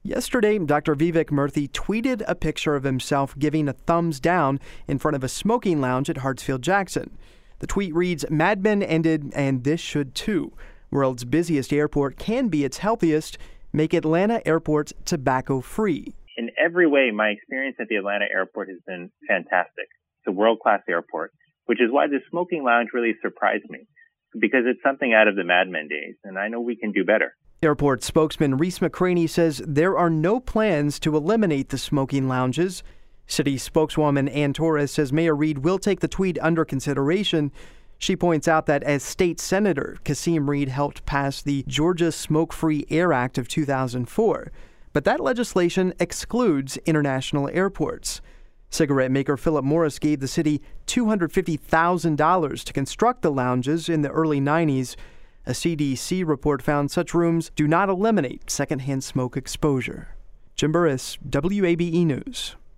Yesterday, Dr. Vivek Murthy tweeted a picture of himself giving a thumbs down in front of a smoking lounge at Hartsfield-Jackson. The tweet reads, "Mad Men ended, and this should too. World's busiest airport can be its healthiest. Make Atlanta airports tobacco-free." In every way, my experience at the Atlanta airport has been fantastic. It's a world-class airport, which is why the smoking lounge really surprised me, because it's something out of the Mad Men days, and I know we can do better. Airport spokesman Reese McCraney says there are no plans to eliminate the smoking lounges. City spokeswoman Ann Torres says Mayor Reed will take the tweet under consideration. She points out that as state senator, Kasim Reed helped pass the Georgia Smoke-Free Air Act of 2004. But that legislation excludes international airports. Cigarette maker Philip Morris gave the city $250,000 to construct the lounges in the early 90s. A CDC report found such rooms do not eliminate secondhand smoke exposure. Jim Burris, WABE News.